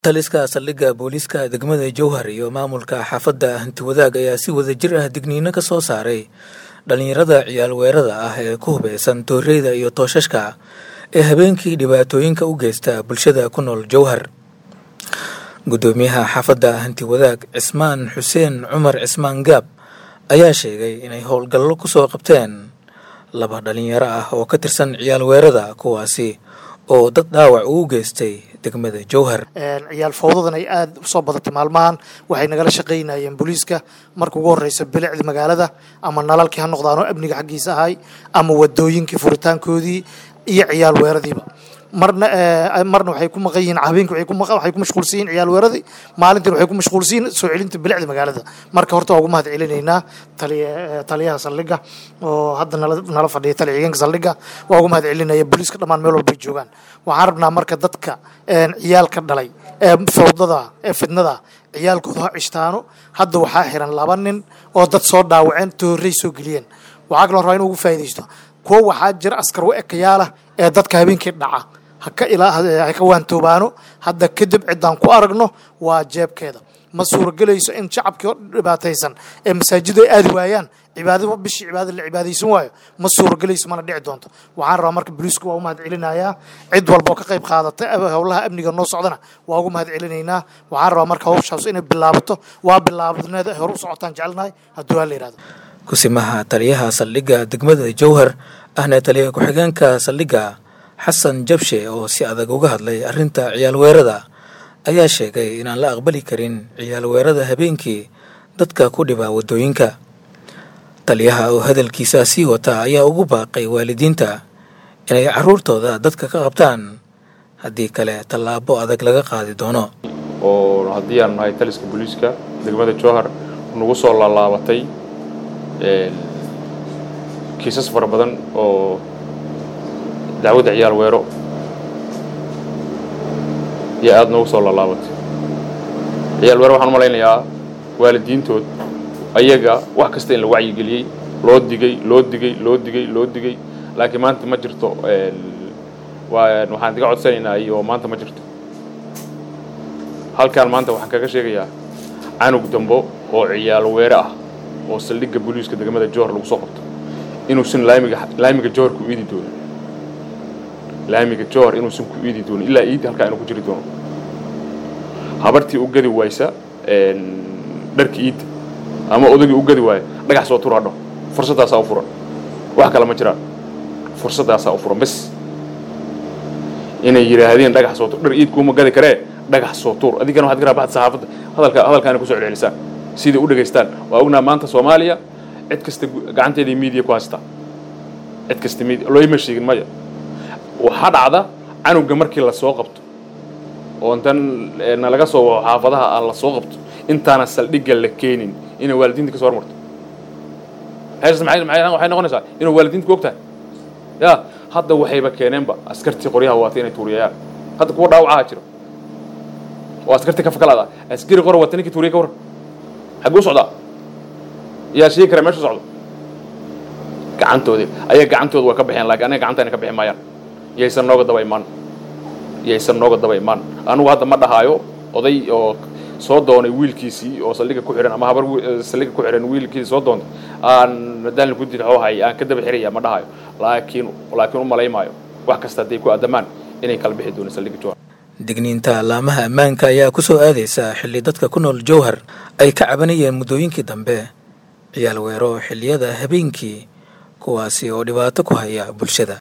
taliska saldhigga booliiska degmada Jowhar iyo maamulka xaafadda hanti wadaag ayaa si wadajir ah digniino ka soo saaray dhalinyarada ciyaal weerada ah ee ku hubeysan tooreyda iyo tooshashka ee habeenkii dhibaatooyinka u geysta bulshada ku nool Jowhar. Gudoomiyaha xaafadda hanti wadaag Cismaan Xuseen Cumar Cismaan Gaab ayaa sheegay inay howlgallo ku soo qabteen laba dhalinyaro ah oo ka tirsan ciyaal weerada kuwaasi oo dad dhaawac u geystay degmada Jowhar. ciyaal fowdadan ay aad u soo badatay maalmahan waxay nagala shaqeynayeen booliiska markii ugu horeysay bilicda magaalada ama nalalkii ha noqdaano amniga xaqiisa ahay ama wadooyinkii furitaankoodii iyo ciyaal weeradiiba marna waxay ku maqan yihiin habeenkii waxay ku mashquulsan yihiin ciyaal weeradii maalintii waxay ku mashquulsan yihiin soo celinta bilicda magaalada. Marka horta ugu mahad celinaynaa taliyaha saldhigga oo hadda nala fadhiya taliyaha saldhigga waa ugu mahad celinaya booliiska dhammaan meel walba joogaan. Waxaan rabnaa marka dadka ciyaalka dhalay ee fowdada ee fidnada ciyaalkooda ha cishtaano hadda waxaa xiran 2 nin oo dad soo dhaawaceen toorey soo geliyeen. Waxaa kaloo rabaa inuu ugu faa'iideysto kuwa waxaa jira askar u ekayaala ee dadka habeenkii dhaca haka waantoobaano hadda kadib cidaan ku aragno waa jeebkeeda ma suuragelayso in shacabkii dhibaataysan ee masaajidda ay aadi waayaan cibaadada bishii cibaadada la cibaadaysan waayo ma suuragelayso mana dhici doonto. Waxaan rabaa marka booliisku waa u mahad celinayaa cid walba oo ka qayb qaadatay howlaha amniga noo socdana waa ugu mahad celinaynaa. Waxaan rabaa marka hawshaas inay bilaabato waa bilaabadneeda hor u socotaan jecelnahay haddii waa la yiraahdo. Kusimaha taliyaha saldhigga degmada Jowhar ahna taliyaha ku-xigeenka saldhigga Xasan Jabshe oo si adag uga hadlay arrinta ciyaal weerada ayaa sheegay inaan la aqbali karin ciyaal weerada habeenkii dadka ku dhiba wadooyinka. Taliyaha oo hadalkiisa sii wata ayaa ugu baaqay waalidiinta inay caruurtooda dadka ka qabtaan haddii kale tallaabo adag laga qaadi doono. oo haddii aan nahay taliska booliiska degmada Jowhar nagu soo laalaabatay kiisas fara badan oo dacwada ciyaal weero iyo aad noogu soo laalaabatay. ciyaal weero waxaan u malaynayaa waalidiintood ayaga wax kasta in la wacyi geliyay loo digay laakiin maanta ma jirto waxaan diga codsanaynaa iyo maanta ma jirto. halkaan maanta waxaan kaga sheegayaa canug dambo oo ciyaal weero ah oo saldhigga booliiska degmada Jowhar lagu soo qabto inuusan laamiga Jowhar ku iidi doonin inuusan ku iidi doonin ilaa iidi halkaa inuu ku jiri doono. habartii u gadi waysa dharkii iidi ama odagii u gadi waaya dhagax soo turadho fursadaasaa u furan wax kale ma jiraan fursadaasaa u furan bas inay yiraahdeen dhagax soo tur dhar iid kuma gadi karee dhagax soo tur adigana waxaad garaa baxad saxaafadda hadalkaana ku soo celcelisaan sida u dhageystaan. waa ognaa maanta Soomaaliya cid kasta gacanteedii media ku haysta cid kasta media loo ima sheegin maya. waxa dhacda canuga markii la soo qabto oo intan laga soo xaafadaha aan la soo qabto intaana saldhigga la keenin inay waalidiinta ka soo hormarto. waxay noqonaysaa inuu waalidiinta ku ogtahay ya hadda waxayba keeneenba askartii qoryaha waata inay tuuriyaan hadda kuwa dhaawaca jiro oo askartii ka fakalaada askari qor waata ninkii tuuriye ka waran xaguu socdaa yaa shii kara meesha socdo gacantooda waa ka baxeen laakiin aniga gacantaana ka bixi maayaan yaysan nooga daba imaan anigu hadda ma dhahaayo oday oo soo doonay wiilkiisii oo saldhigga ku xiran ama habar saldhigga ku xiran wiilkiisii soo doontay aan madaalin ku didxoohay aan ka daba xiraya ma dhahayo laakiin u malaymaayo wax kasta haday ku adamaan inay kala bixi doonaan saldhigga Jowhar. digniinta laamaha ammaanka ayaa ku soo aadaysa xilli dadka ku nool Jowhar ay ka cabanayeen muddooyinkii dambe ciyaal weero xilliyada habeenkii kuwaasi oo dhibaato ku haya bulshada.